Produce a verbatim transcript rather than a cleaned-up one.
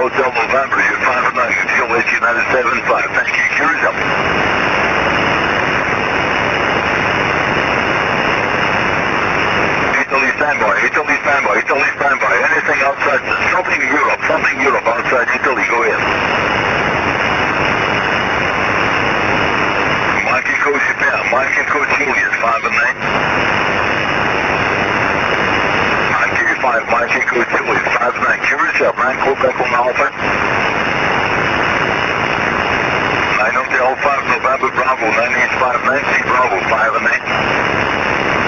Hotel November, you're five and nine, Fuel H United seven five, thank you, curious up. Italy standby, Italy standby, Italy standby, anything outside, something Europe, something Europe outside Italy, go ahead. Mike Echo Japan, Mike Echo Juliet, five and nine. five, Mike Echo Juliet, five and nine, curious up, nine, Quebec on Alpha. nine Hotel five, November Bravo, nine eight five nine, C Bravo, five and nine.